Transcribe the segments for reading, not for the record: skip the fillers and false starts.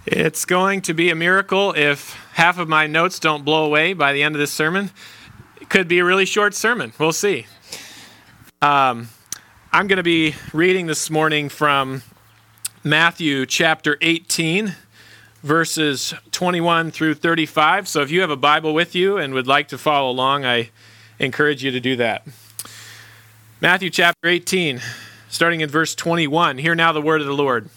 It's going to be a miracle if half of my notes don't blow away by the end of this sermon. It could be a really short sermon. We'll see. I'm going to be reading this morning from Matthew chapter 18, verses 21 through 35. So if you have a Bible with you and would like to follow along, I encourage you to do that. Matthew chapter 18, starting in verse 21. Hear now the word of the Lord.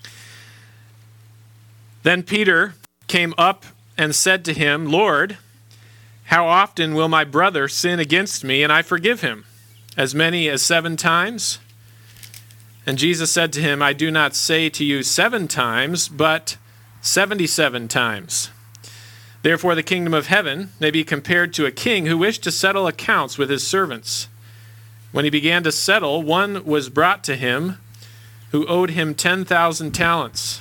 Then Peter came up and said to him, Lord, how often will my brother sin against me and I forgive him? As many as 7 times? And Jesus said to him, I do not say to you 7 times, but 77 times. Therefore the kingdom of heaven may be compared to a king who wished to settle accounts with his servants. When he began to settle, one was brought to him who owed him 10,000 talents.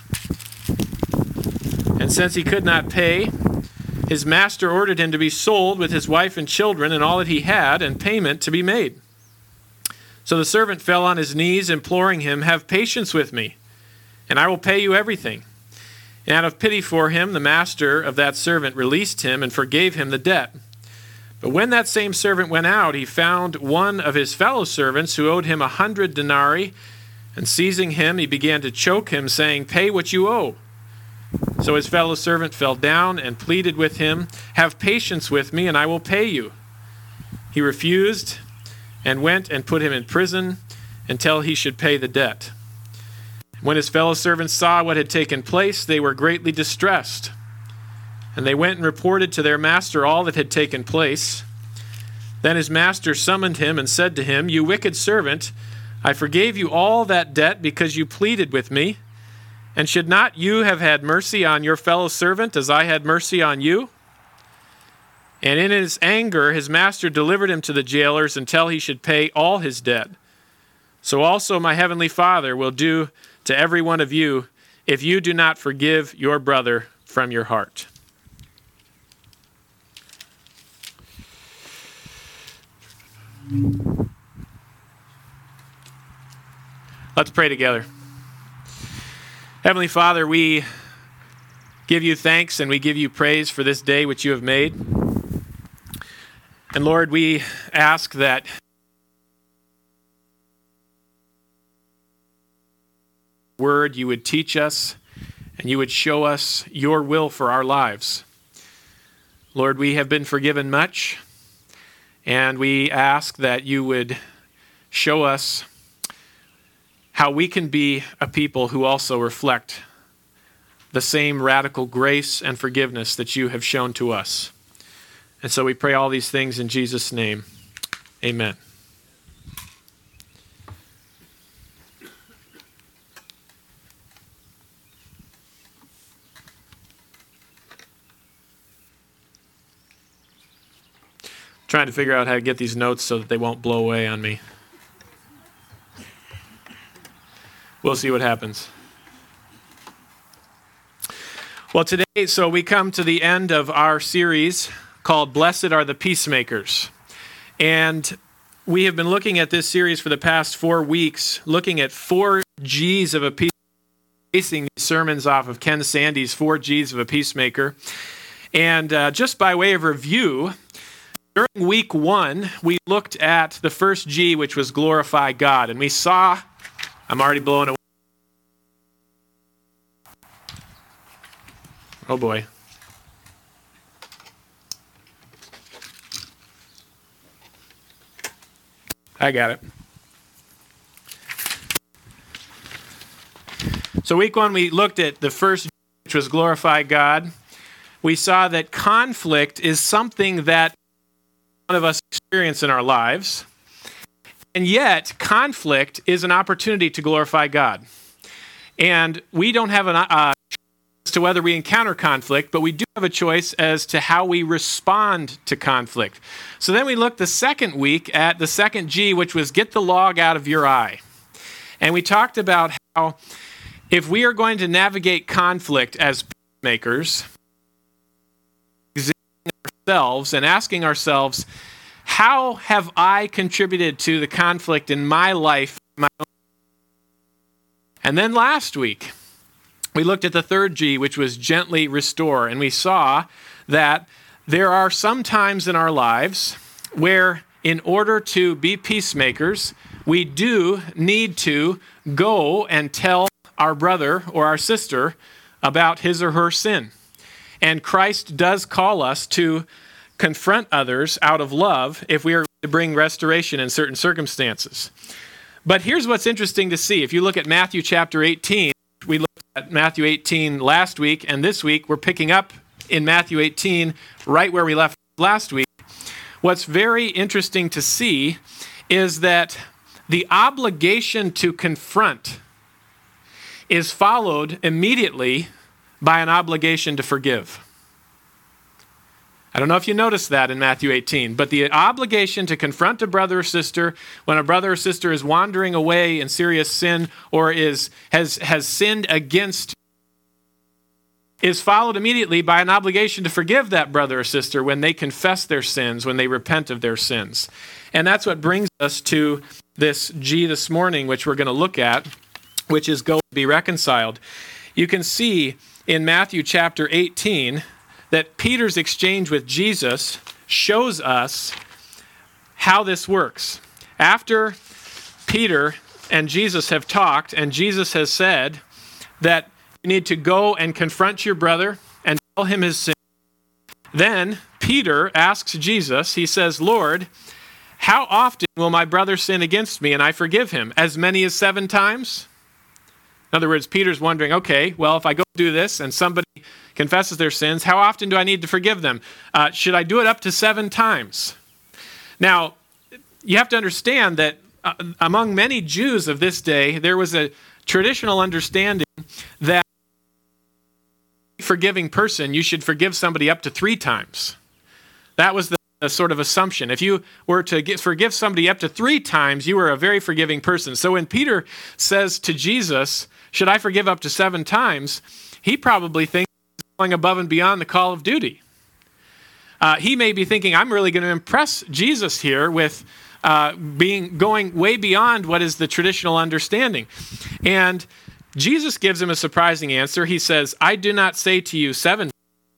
And since he could not pay, his master ordered him to be sold with his wife and children and all that he had, and payment to be made. So the servant fell on his knees, imploring him, have patience with me, and I will pay you everything. And out of pity for him, the master of that servant released him and forgave him the debt. But when that same servant went out, he found one of his fellow servants who owed him 100 denarii, and seizing him, he began to choke him, saying, pay what you owe. So his fellow servant fell down and pleaded with him, have patience with me, and I will pay you. He refused and went and put him in prison until he should pay the debt. When his fellow servants saw what had taken place, they were greatly distressed. And they went and reported to their master all that had taken place. Then his master summoned him and said to him, you wicked servant, I forgave you all that debt because you pleaded with me. And should not you have had mercy on your fellow servant as I had mercy on you? And in his anger his master delivered him to the jailers until he should pay all his debt. So also my heavenly Father will do to every one of you if you do not forgive your brother from your heart. Let's pray together. Heavenly Father, we give you thanks and we give you praise for this day which you have made. And Lord, we ask that word you would teach us and you would show us your will for our lives. Lord, we have been forgiven much, and we ask that you would show us how we can be a people who also reflect the same radical grace and forgiveness that you have shown to us. And so we pray all these things in Jesus' name. Amen. Trying to figure out how to get these notes so that they won't blow away on me. We'll see what happens. Well, today, so we come to the end of our series called Blessed Are the Peacemakers. And we have been looking at this series for the past 4 weeks, looking at 4 G's of a peacemaker, basing these sermons off of Ken Sande's 4 G's of a peacemaker. And just by way of review, during week 1, we looked at the first G, which was glorify God. And we saw, I'm already blowing away. Oh boy. I got it. So week 1, we looked at the first G, which was glorify God. We saw that conflict is something that one of us experience in our lives. And yet, conflict is an opportunity to glorify God. And we don't have an choice to whether we encounter conflict, but we do have a choice as to how we respond to conflict. So then we looked the second week at the second G, which was get the log out of your eye. And we talked about how if we are going to navigate conflict as peacemakers, ourselves and asking ourselves, how have I contributed to the conflict in my life? And then last week, we looked at the third G, which was gently restore. And we saw that there are some times in our lives where in order to be peacemakers, we do need to go and tell our brother or our sister about his or her sin. And Christ does call us to confront others out of love if we are going to bring restoration in certain circumstances. But here's what's interesting to see. If you look at Matthew chapter 18, we looked at Matthew 18 last week, and this week we're picking up in Matthew 18 right where we left last week. What's very interesting to see is that the obligation to confront is followed immediately by an obligation to forgive. I don't know if you noticed that in Matthew 18, but the obligation to confront a brother or sister when a brother or sister is wandering away in serious sin or has sinned against is followed immediately by an obligation to forgive that brother or sister when they confess their sins, when they repent of their sins. And that's what brings us to this G this morning, which we're going to look at, which is go be reconciled. You can see in Matthew chapter 18 that Peter's exchange with Jesus shows us how this works. After Peter and Jesus have talked, and Jesus has said that you need to go and confront your brother and tell him his sin, then Peter asks Jesus, he says, Lord, how often will my brother sin against me and I forgive him? As many as 7 times? In other words, Peter's wondering, okay, well, if I go do this and somebody confesses their sins, how often do I need to forgive them? Should I do it up to 7 times? Now, you have to understand that among many Jews of this day, there was a traditional understanding that a forgiving person, you should forgive somebody up to 3 times. That was the sort of assumption. If you were to forgive somebody up to 3 times, you were a very forgiving person. So when Peter says to Jesus, should I forgive up to 7 times? He probably thinks he's going above and beyond the call of duty. He may be thinking, I'm really going to impress Jesus here with going way beyond what is the traditional understanding. And Jesus gives him a surprising answer. He says, I do not say to you 7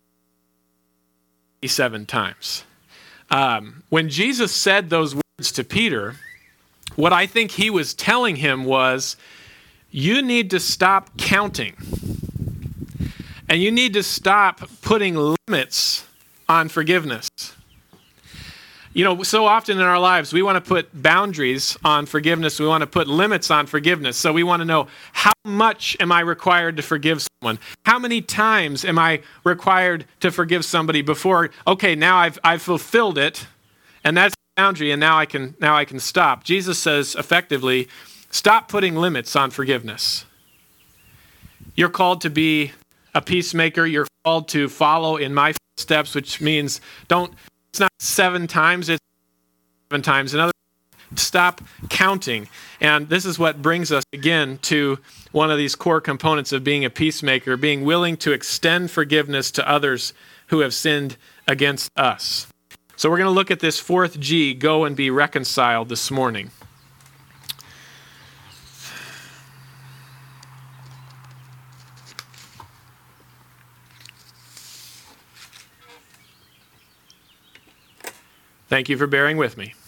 times. When Jesus said those words to Peter, what I think he was telling him was, you need to stop counting. And you need to stop putting limits on forgiveness. You know, so often in our lives, we want to put boundaries on forgiveness. We want to put limits on forgiveness. So we want to know, how much am I required to forgive someone? How many times am I required to forgive somebody before, okay, now I've fulfilled it, and that's the boundary, and now I can stop. Jesus says effectively, stop putting limits on forgiveness. You're called to be a peacemaker. You're called to follow in my footsteps, which means it's not 7 times, it's 7 times. In other words, stop counting. And this is what brings us again to one of these core components of being a peacemaker, being willing to extend forgiveness to others who have sinned against us. So we're going to look at this 4th G, go and be reconciled, this morning. Thank you for bearing with me.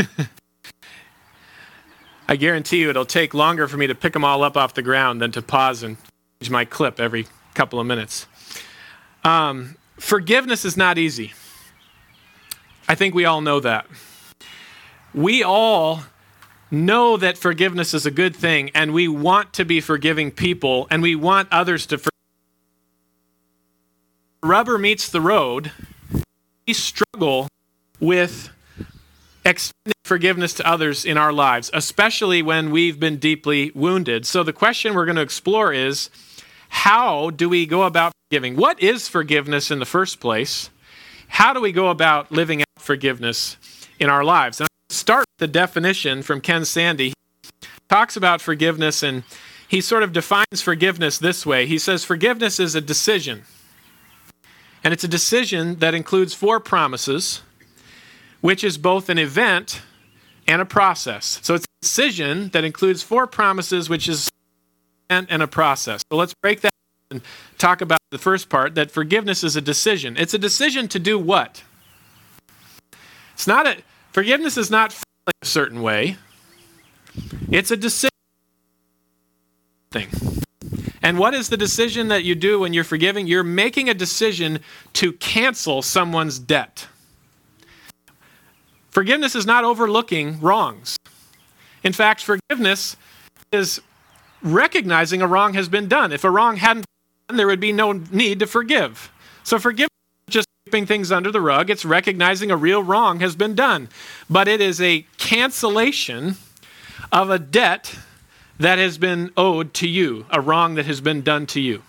I guarantee you it'll take longer for me to pick them all up off the ground than to pause and change my clip every couple of minutes. Forgiveness is not easy. I think we all know that. We all know that forgiveness is a good thing, and we want to be forgiving people, and we want others to forgive. Rubber meets the road. We struggle with extending forgiveness to others in our lives, especially when we've been deeply wounded. So the question we're going to explore is, how do we go about forgiving? What is forgiveness in the first place? How do we go about living out forgiveness in our lives? And I'll start with the definition from Ken Sande. He talks about forgiveness, and he sort of defines forgiveness this way. He says forgiveness is a decision. And it's a decision that includes 4 promises, which is both an event and a process. So it's a decision that includes 4 promises, which is an event and a process. So let's break that down and talk about the first part, that forgiveness is a decision. It's a decision to do what? Forgiveness is not feeling a certain way. It's a decision. And what is the decision that you do when you're forgiving? You're making a decision to cancel someone's debt. Forgiveness is not overlooking wrongs. In fact, forgiveness is recognizing a wrong has been done. If a wrong hadn't been done, there would be no need to forgive. So forgiveness is just sweeping things under the rug. It's recognizing a real wrong has been done. But it is a cancellation of a debt that has been owed to you, a wrong that has been done to you.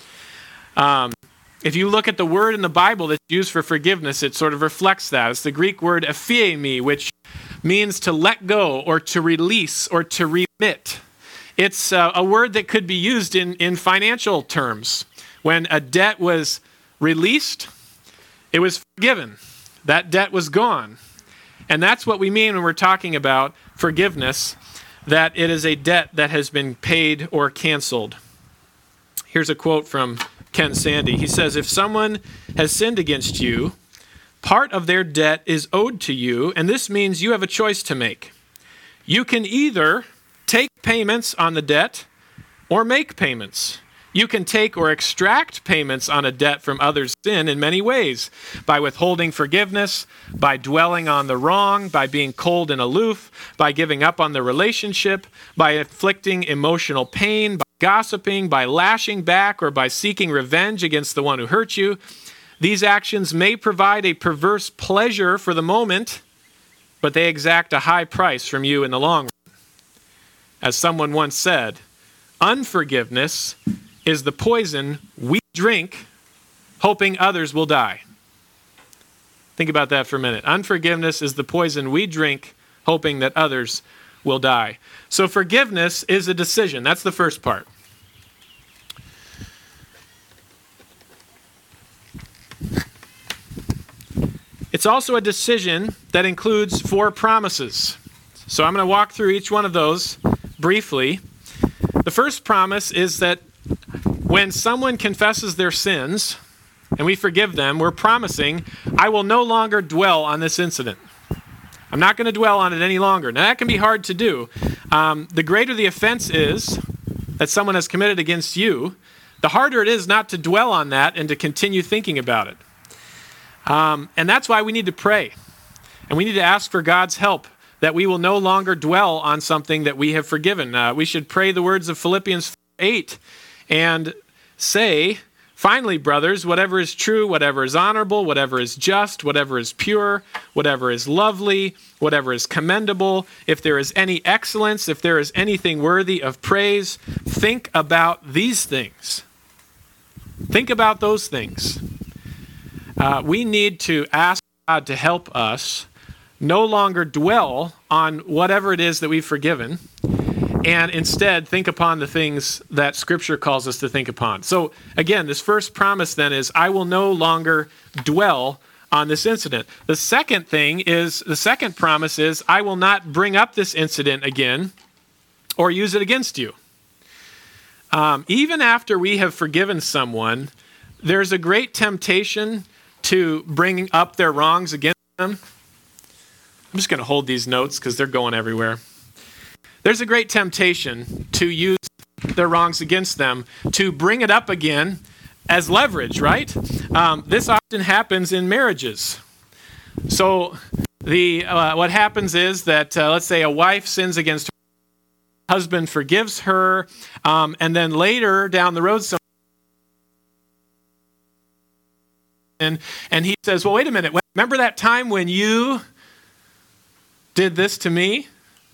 If you look at the word in the Bible that's used for forgiveness, it sort of reflects that. It's the Greek word aphiemi, which means to let go or to release or to remit. It's a word that could be used in financial terms. When a debt was released, it was forgiven. That debt was gone. And that's what we mean when we're talking about forgiveness, that it is a debt that has been paid or canceled. Here's a quote from Ken Sande. He says, if someone has sinned against you, part of their debt is owed to you, and this means you have a choice to make. You can either take payments on the debt or make payments. You can take or extract payments on a debt from others' sin in many ways, by withholding forgiveness, by dwelling on the wrong, by being cold and aloof, by giving up on the relationship, by inflicting emotional pain, by gossiping, by lashing back, or by seeking revenge against the one who hurt you. These actions may provide a perverse pleasure for the moment, but they exact a high price from you in the long run. As someone once said, unforgiveness is the poison we drink hoping others will die. Think about that for a minute. Unforgiveness is the poison we drink hoping that others will die. So forgiveness is a decision. That's the first part. It's also a decision that includes 4 promises. So I'm going to walk through each one of those briefly. The first promise is that when someone confesses their sins and we forgive them, we're promising, I will no longer dwell on this incident. I'm not going to dwell on it any longer. Now, that can be hard to do. The greater the offense is that someone has committed against you, the harder it is not to dwell on that and to continue thinking about it. And that's why we need to pray. And we need to ask for God's help, that we will no longer dwell on something that we have forgiven. We should pray the words of Philippians 8 and say, finally, brothers, whatever is true, whatever is honorable, whatever is just, whatever is pure, whatever is lovely, whatever is commendable, if there is any excellence, if there is anything worthy of praise, think about these things. Think about those things. We need to ask God to help us no longer dwell on whatever it is that we've forgiven, and instead think upon the things that Scripture calls us to think upon. So again, this first promise then is, I will no longer dwell on this incident. The second promise is, I will not bring up this incident again or use it against you. Even after we have forgiven someone, there's a great temptation to bring up their wrongs against them. I'm just going to hold these notes because they're going everywhere. There's a great temptation to use their wrongs against them, to bring it up again as leverage, right? This often happens in marriages. So what happens is that, let's say a wife sins against her husband, forgives her, and then later down the road, and he says, well, wait a minute, remember that time when you did this to me?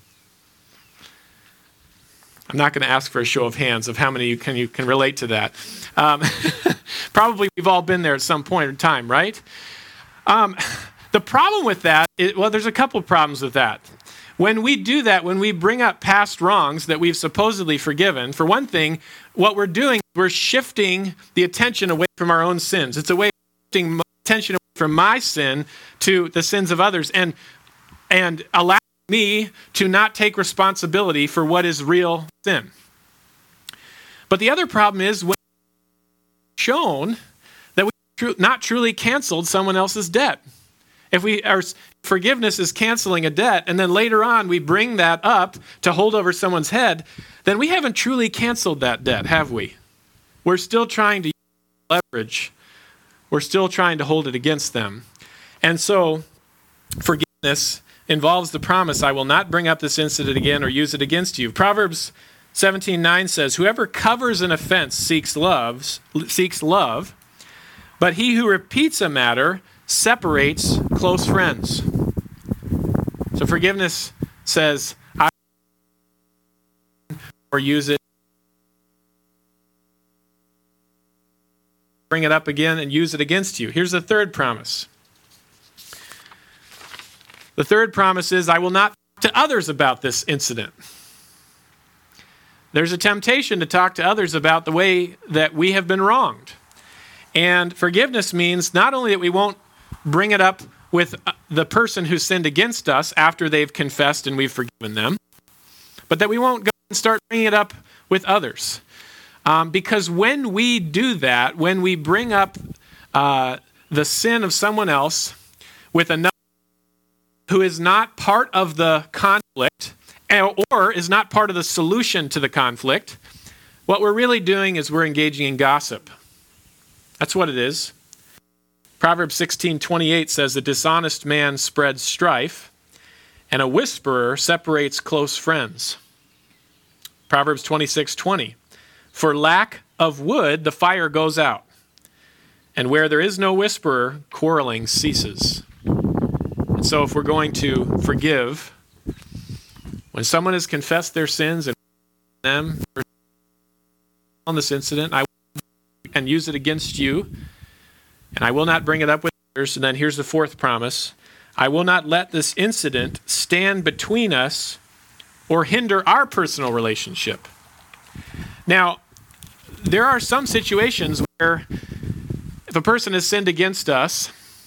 I'm not going to ask for a show of hands of how many you can relate to that. Probably we've all been there at some point in time, right? The problem with that there's a couple of problems with that. When we do that, when we bring up past wrongs that we've supposedly forgiven, for one thing, what we're doing, we're shifting the attention away from our own sins. It's a way of shifting attention away from my sin to the sins of others, and allow me to not take responsibility for what is real sin. But the other problem is when shown that we not truly canceled someone else's debt. If our forgiveness is canceling a debt, and then later on we bring that up to hold over someone's head, then we haven't truly canceled that debt, have we? We're still trying to use leverage. We're still trying to hold it against them. And so forgiveness involves the promise, I will not bring up this incident again or use it against you. Proverbs 17:9 says, whoever covers an offense seeks love, but he who repeats a matter separates close friends. So forgiveness says, I or use it, bring it up again and use it against you. Here's the third promise. The third promise is, I will not talk to others about this incident. There's a temptation to talk to others about the way that we have been wronged. And forgiveness means not only that we won't bring it up with the person who sinned against us after they've confessed and we've forgiven them, but that we won't go and start bringing it up with others. Because when we do that, when we bring up the sin of someone else with another who is not part of the conflict or is not part of the solution to the conflict, what we're really doing is we're engaging in gossip. That's what it is. Proverbs 16:28 says, a dishonest man spreads strife, and a whisperer separates close friends. Proverbs 26:20, for lack of wood, the fire goes out, and where there is no whisperer, quarreling ceases. And so if we're going to forgive, when someone has confessed their sins and them on this incident, I will and use it against you, and I will not bring it up with others. And then here's the fourth promise. I will not let this incident stand between us or hinder our personal relationship. Now, there are some situations where if a person has sinned against us,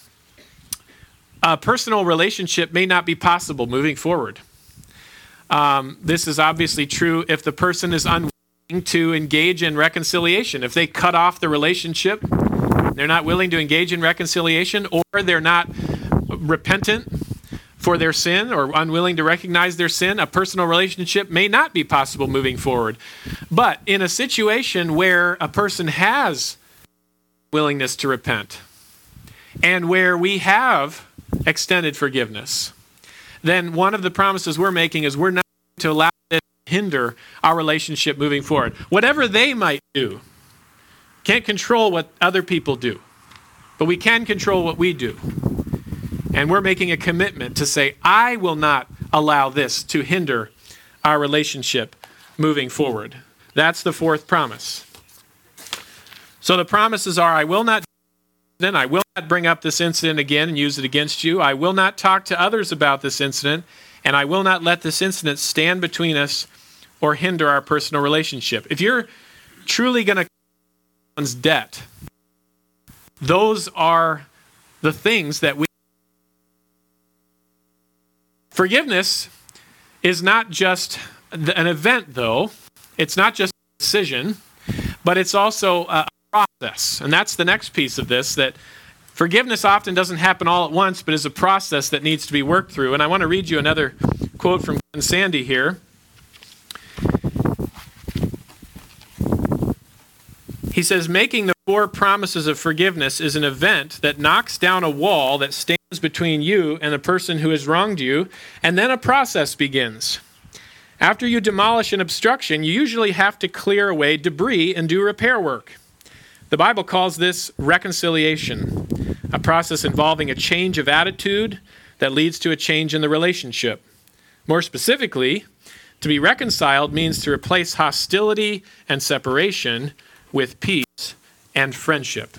a personal relationship may not be possible moving forward. This is obviously true if the person is unwilling to engage in reconciliation. If they cut off the relationship, they're not willing to engage in reconciliation, or they're not repentant for their sin or unwilling to recognize their sin, a personal relationship may not be possible moving forward. But in a situation where a person has willingness to repent and where we have extended forgiveness, then one of the promises we're making is we're not going to allow it to hinder our relationship moving forward. Whatever they might do, can't control what other people do, but we can control what we do. And we're making a commitment to say, I will not allow this to hinder our relationship moving forward. That's the fourth promise. So the promises are, I will not bring up this incident again and use it against you. I will not talk to others about this incident, and I will not let this incident stand between us or hinder our personal relationship. If you're truly going to one's debt, those are the things that we... Forgiveness is not just an event, though. It's not just a decision, but it's also a process. And that's the next piece of this, that forgiveness often doesn't happen all at once, but is a process that needs to be worked through. And I want to read you another quote from Ken Sande here. He says, making the 4 promises of forgiveness is an event that knocks down a wall that stands between you and the person who has wronged you, and then a process begins. After you demolish an obstruction, you usually have to clear away debris and do repair work. The Bible calls this reconciliation, a process involving a change of attitude that leads to a change in the relationship. More specifically, to be reconciled means to replace hostility and separation with peace and friendship.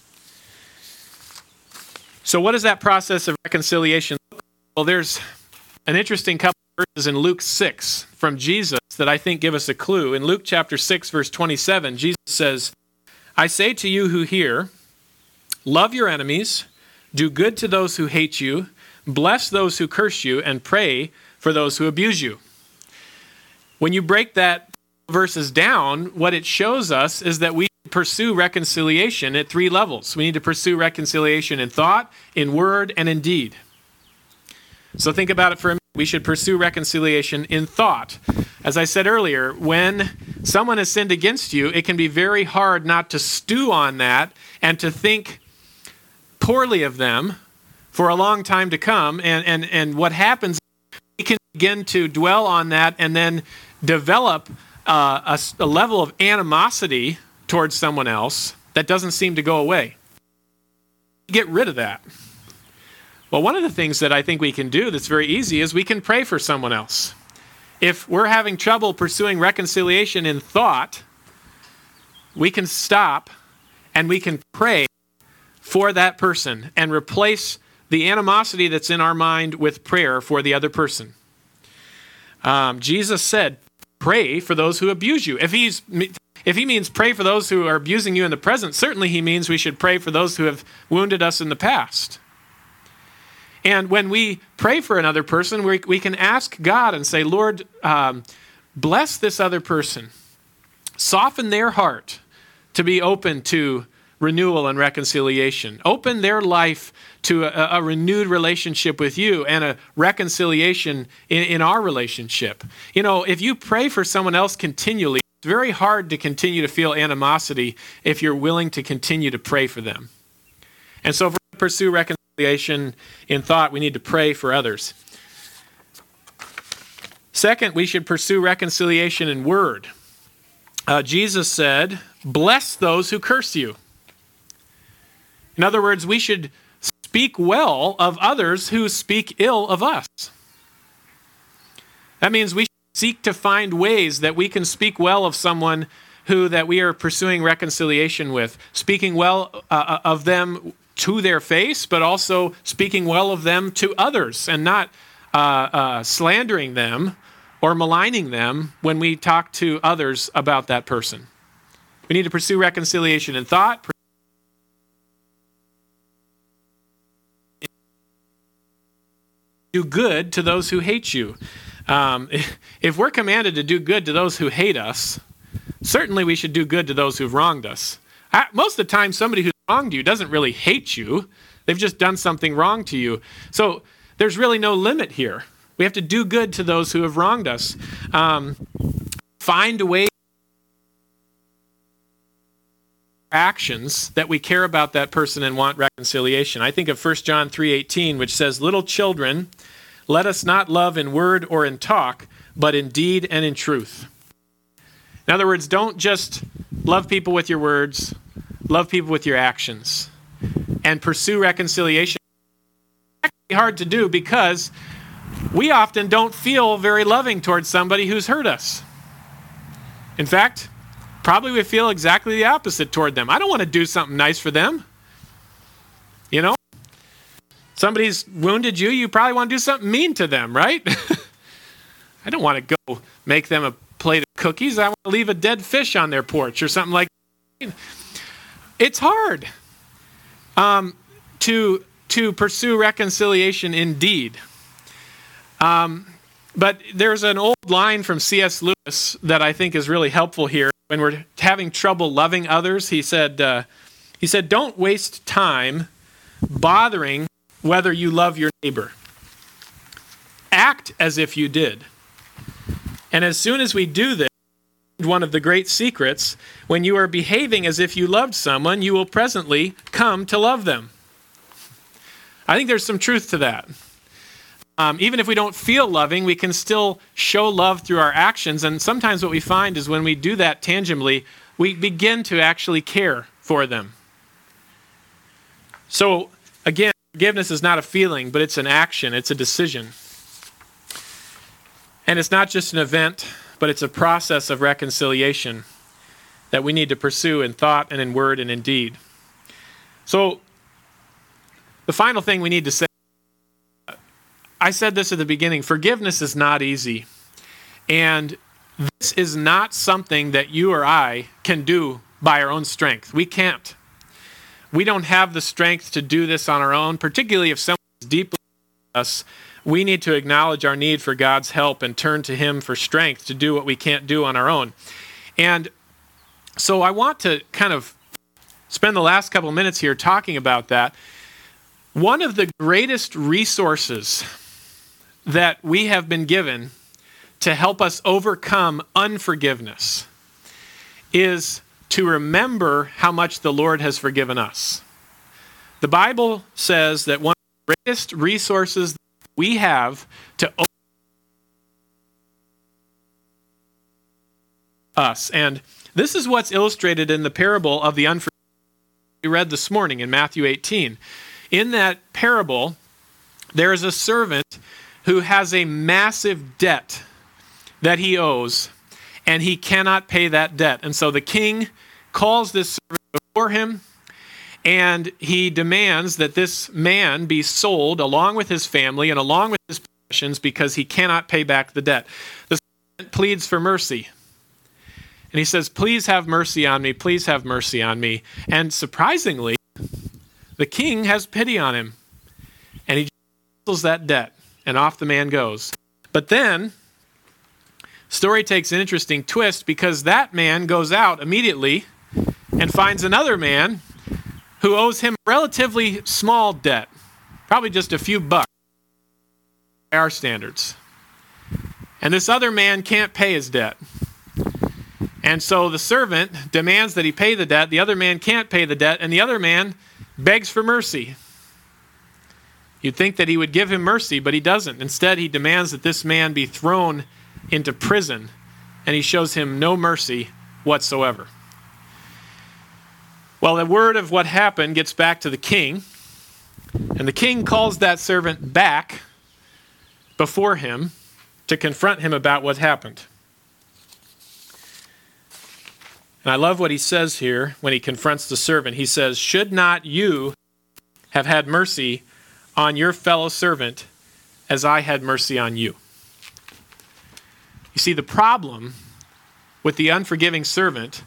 So what does that process of reconciliation look like? Well, there's an interesting couple of verses in Luke 6 from Jesus that I think give us a clue. In Luke chapter 6, verse 27, Jesus says, I say to you who hear, love your enemies, do good to those who hate you, bless those who curse you, and pray for those who abuse you. When you break that verses down, what it shows us is that we pursue reconciliation at 3 levels. We need to pursue reconciliation in thought, in word, and in deed. So think about it for a minute. We should pursue reconciliation in thought. As I said earlier, when someone has sinned against you, it can be very hard not to stew on that and to think poorly of them for a long time to come. And what happens, we can begin to dwell on that and then develop a level of animosity towards someone else that doesn't seem to go away. Get rid of that. Well, one of the things that I think we can do that's very easy is we can pray for someone else. If we're having trouble pursuing reconciliation in thought, we can stop and we can pray for that person and replace the animosity that's in our mind with prayer for the other person. Jesus said, pray for those who abuse you. If he means pray for those who are abusing you in the present, certainly he means we should pray for those who have wounded us in the past. And when we pray for another person, we can ask God and say, Lord, bless this other person. Soften their heart to be open to renewal and reconciliation. Open their life to a renewed relationship with you and a reconciliation in our relationship. You know, if you pray for someone else continually, it's very hard to continue to feel animosity if you're willing to continue to pray for them. And so if we're going to pursue reconciliation in thought, we need to pray for others. Second, we should pursue reconciliation in word. Jesus said, bless those who curse you. In other words, we should speak well of others who speak ill of us. That means we should seek to find ways that we can speak well of someone that we are pursuing reconciliation with, speaking well of them to their face, but also speaking well of them to others and not slandering them or maligning them when we talk to others about that person. We need to pursue reconciliation in thought. Do good to those who hate you. If we're commanded to do good to those who hate us, certainly we should do good to those who've wronged us. Most of the time, somebody who's wronged you doesn't really hate you. They've just done something wrong to you. So there's really no limit here. We have to do good to those who have wronged us. Find a way actions that we care about that person and want reconciliation. I think of 1 John 3:18, which says, little children, let us not love in word or in talk, but in deed and in truth. In other words, don't just love people with your words, love people with your actions, and pursue reconciliation. It's actually hard to do because we often don't feel very loving towards somebody who's hurt us. In fact, probably we feel exactly the opposite toward them. I don't want to do something nice for them. You know? Somebody's wounded you, you probably want to do something mean to them, right? I don't want to go make them a plate of cookies. I want to leave a dead fish on their porch or something like that. It's hard to pursue reconciliation indeed. But there's an old line from C.S. Lewis that I think is really helpful here. When we're having trouble loving others, he said, don't waste time bothering whether you love your neighbor. Act as if you did. And as soon as we do this, one of the great secrets, when you are behaving as if you loved someone, you will presently come to love them. I think there's some truth to that. Even if we don't feel loving, we can still show love through our actions. And sometimes what we find is when we do that tangibly, we begin to actually care for them. So again, forgiveness is not a feeling, but it's an action. It's a decision. And it's not just an event, but it's a process of reconciliation that we need to pursue in thought and in word and in deed. So the final thing we need to say, I said this at the beginning, forgiveness is not easy. And this is not something that you or I can do by our own strength. We can't. We don't have the strength to do this on our own, particularly if someone is deeply us. We need to acknowledge our need for God's help and turn to Him for strength to do what we can't do on our own. And So I want to kind of spend the last couple minutes here talking about that. One of the greatest resources that we have been given to help us overcome unforgiveness is to remember how much the Lord has forgiven us. The Bible says that one of the greatest resources we have to us, and this is what's illustrated in the parable of the unforgiven we read this morning in Matthew 18. In that parable, there is a servant who has a massive debt that he owes, and he cannot pay that debt. And so the king calls this servant before him, and he demands that this man be sold along with his family and along with his possessions because he cannot pay back the debt. The servant pleads for mercy. And he says, please have mercy on me, please have mercy on me. And surprisingly, the king has pity on him. And he cancels that debt, and off the man goes. But then, story takes an interesting twist because that man goes out immediately and finds another man who owes him a relatively small debt, probably just a few bucks by our standards. And this other man can't pay his debt. And so the servant demands that he pay the debt. The other man can't pay the debt, and the other man begs for mercy. You'd think that he would give him mercy, but he doesn't. Instead, he demands that this man be thrown into prison, and he shows him no mercy whatsoever. Well, the word of what happened gets back to the king, and the king calls that servant back before him to confront him about what happened. And I love what he says here when he confronts the servant. He says, should not you have had mercy on your fellow servant as I had mercy on you? You see, the problem with the unforgiving servant,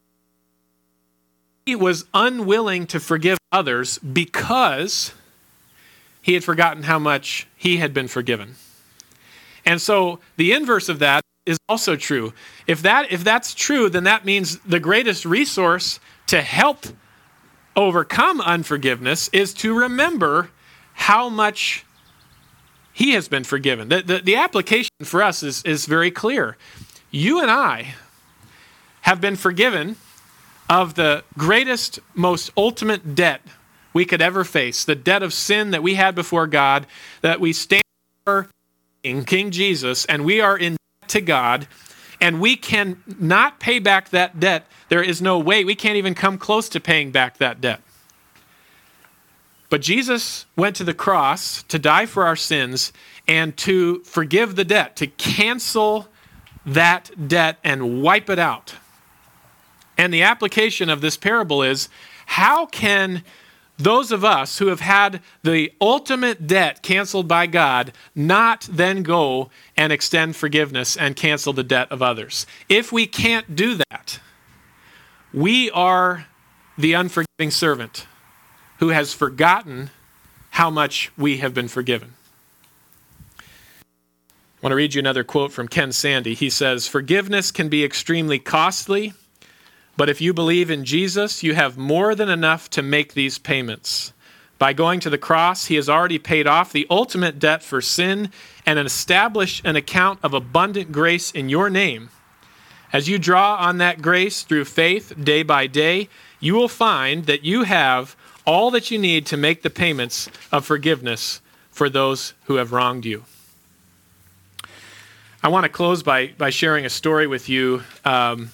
he was unwilling to forgive others because he had forgotten how much he had been forgiven. And so the inverse of that is also true. If that's true, then that means the greatest resource to help overcome unforgiveness is to remember how much he has been forgiven. The application for us is very clear. You and I have been forgiven of the greatest, most ultimate debt we could ever face, the debt of sin that we had before God, that we stand for in King Jesus, and we are in debt to God, and we can not pay back that debt. There is no way. We can't even come close to paying back that debt. But Jesus went to the cross to die for our sins and to forgive the debt, to cancel that debt and wipe it out. And the application of this parable is, how can those of us who have had the ultimate debt canceled by God not then go and extend forgiveness and cancel the debt of others? If we can't do that, we are the unforgiving servant who has forgotten how much we have been forgiven. I want to read you another quote from Ken Sande. He says, "Forgiveness can be extremely costly, but if you believe in Jesus, you have more than enough to make these payments. By going to the cross, he has already paid off the ultimate debt for sin and established an account of abundant grace in your name. As you draw on that grace through faith day by day, you will find that you have all that you need to make the payments of forgiveness for those who have wronged you." I want to close by sharing a story with you. I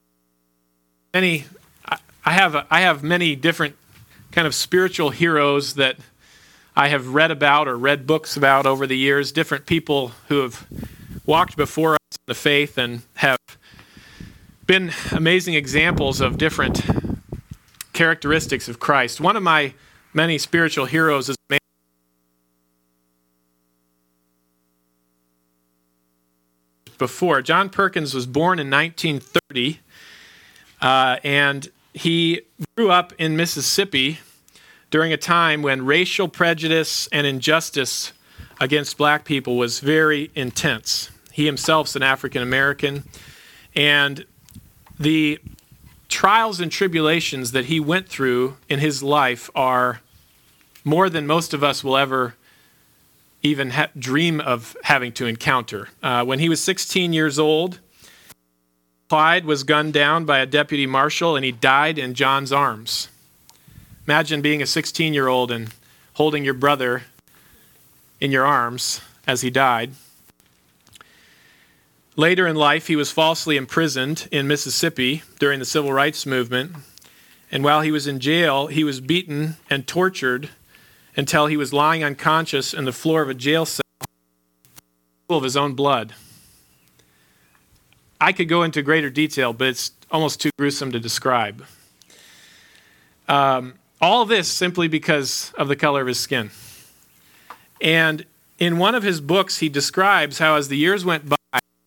have many different kind of spiritual heroes that I have read about or read books about over the years, different people who have walked before us in the faith and have been amazing examples of different characteristics of Christ. One of my many spiritual heroes is a man before. John Perkins was born in 1930, and he grew up in Mississippi during a time when racial prejudice and injustice against black people was very intense. He himself's an African American, and the trials and tribulations that he went through in his life are more than most of us will ever even dream of having to encounter. When he was 16 years old, Clyde was gunned down by a deputy marshal, and he died in John's arms. Imagine being a 16-year-old and holding your brother in your arms as he died. Later in life, he was falsely imprisoned in Mississippi during the Civil Rights Movement. And while he was in jail, he was beaten and tortured until he was lying unconscious in the floor of a jail cell full of his own blood. I could go into greater detail, but it's almost too gruesome to describe. All this simply because of the color of his skin. And in one of his books, he describes how as the years went by,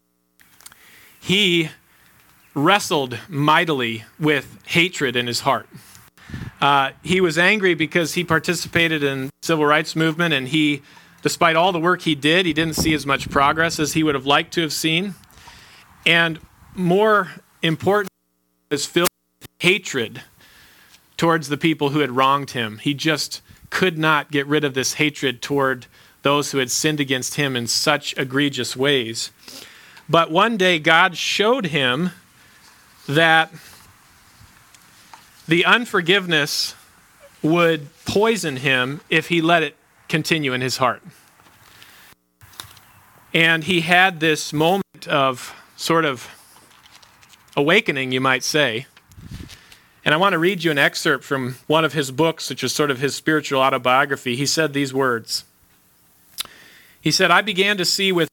he wrestled mightily with hatred in his heart. He was angry because he participated in the Civil Rights Movement, and he, despite all the work he didn't see as much progress as he would have liked to have seen. And more important, was filled with hatred towards the people who had wronged him. He just could not get rid of this hatred toward those who had sinned against him in such egregious ways. But one day God showed him that the unforgiveness would poison him if he let it continue in his heart. And he had this moment of sort of awakening, you might say. And I want to read you an excerpt from one of his books, which is sort of his spiritual autobiography. He said these words. He said, "I began to see with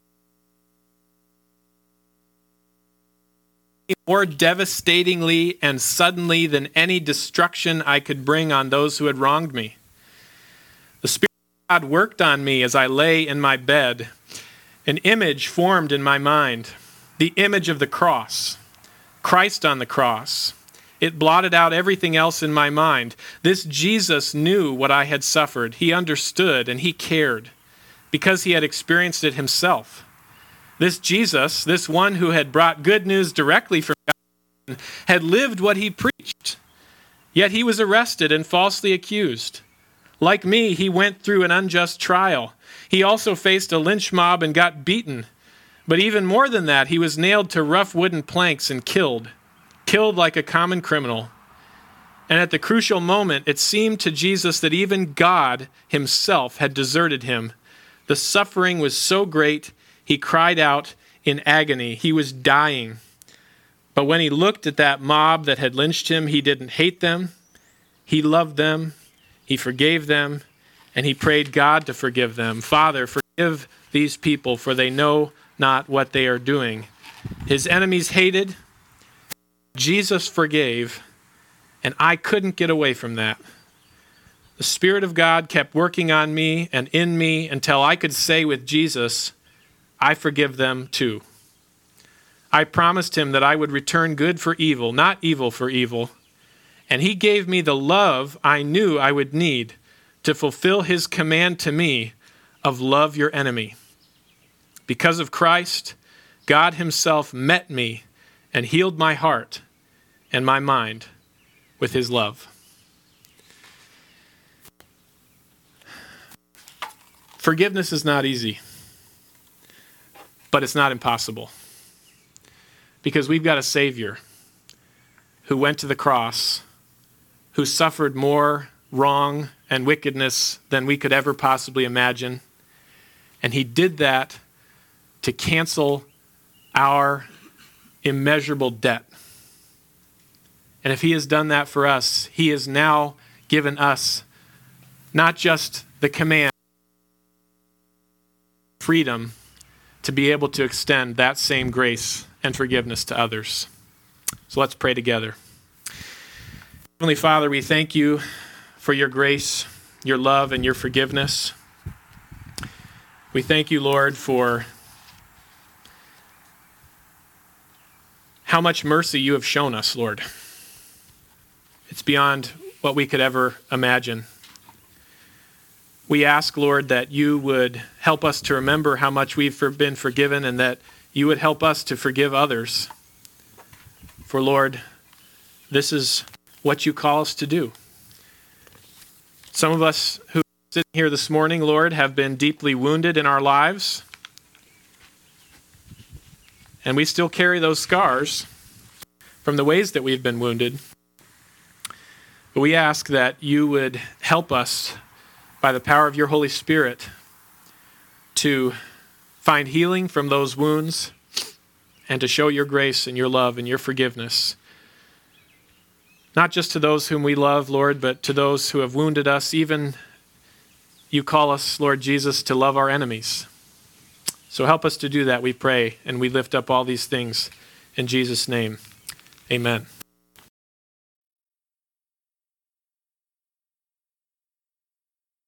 more devastatingly and suddenly than any destruction I could bring on those who had wronged me. The Spirit of God worked on me as I lay in my bed. An image formed in my mind, the image of the cross, Christ on the cross. It blotted out everything else in my mind. This Jesus knew what I had suffered. He understood and he cared because he had experienced it himself. This Jesus, this one who had brought good news directly from God, had lived what he preached. Yet he was arrested and falsely accused. Like me, he went through an unjust trial. He also faced a lynch mob and got beaten. But even more than that, he was nailed to rough wooden planks and killed like a common criminal. And at the crucial moment, it seemed to Jesus that even God himself had deserted him. The suffering was so great, he cried out in agony. He was dying. But when he looked at that mob that had lynched him, he didn't hate them. He loved them. He forgave them. And he prayed God to forgive them. Father, forgive these people, for they know not what they are doing. His enemies hated. Jesus forgave. And I couldn't get away from that. The Spirit of God kept working on me and in me until I could say with Jesus, I forgive them too. I promised him that I would return good for evil, not evil for evil. And he gave me the love I knew I would need to fulfill his command to me of love your enemy. Because of Christ, God himself met me and healed my heart and my mind with his love. Forgiveness is not easy, but it's not impossible. Because we've got a Savior who went to the cross, who suffered more wrong and wickedness than we could ever possibly imagine. And he did that to cancel our immeasurable debt. And if he has done that for us, he has now given us not just the command, freedom to be able to extend that same grace and forgiveness to others. So let's pray together. Heavenly Father, we thank you for your grace, your love, and your forgiveness. We thank you, Lord, for how much mercy you have shown us, Lord. It's beyond what we could ever imagine. We ask, Lord, that you would help us to remember how much we've been forgiven and that you would help us to forgive others. For, Lord, this is what you call us to do. Some of us who are sitting here this morning, Lord, have been deeply wounded in our lives, and we still carry those scars from the ways that we've been wounded. But we ask that you would help us by the power of your Holy Spirit to find healing from those wounds and to show your grace and your love and your forgiveness. Not just to those whom we love, Lord, but to those who have wounded us. Even you call us, Lord Jesus, to love our enemies. So help us to do that, we pray, and we lift up all these things in Jesus' name. Amen.